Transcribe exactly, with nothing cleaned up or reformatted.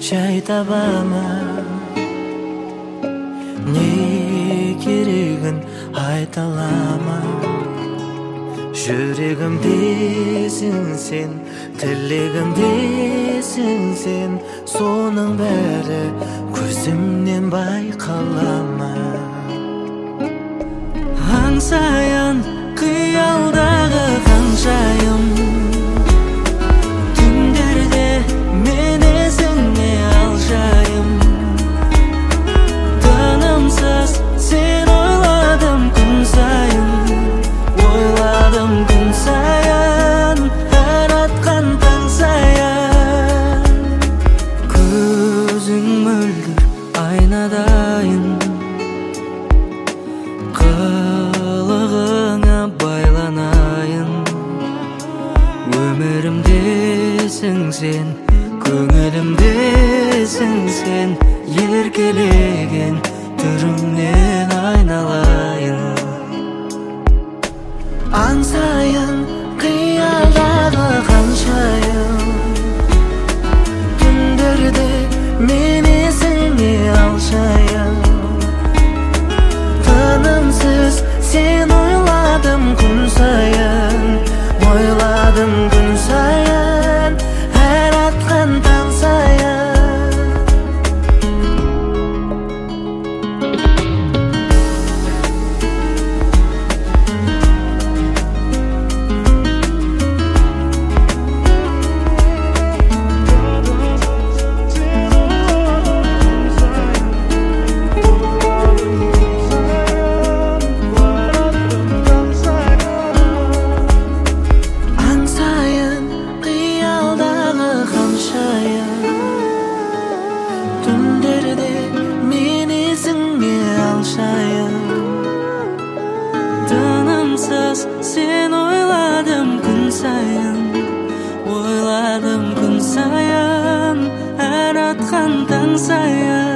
жай табама, не керегін айта алама. Жүрегімдесің сен, тілегімдесің сен, соның бәрі көзімнен байқалама. Аңсайын қиялдағы ханшайым, түндерде мен есіңе алшайым. Тынымсыз сен ойладым күн сайын, ойладым күн сайын, әр атқан таң сайын. Көзің мөлдір айнадайын, қылығыңа байланайын. Өмірімдесің сен, көңілімдесің сен, еркелеген түріңнен айналайын. Аңсайын қиялдағы ханшайым, түндерде мен есіңе алшайын. Тынымсыз сен ойладым күн сайын, ойладым күн сайын, әр атқан таң сайын. Түндерде мен есіңе алшайын. Тынымсыз сен ойладым күн сайын, ойладым күн сайын, әр атқан таң сайын.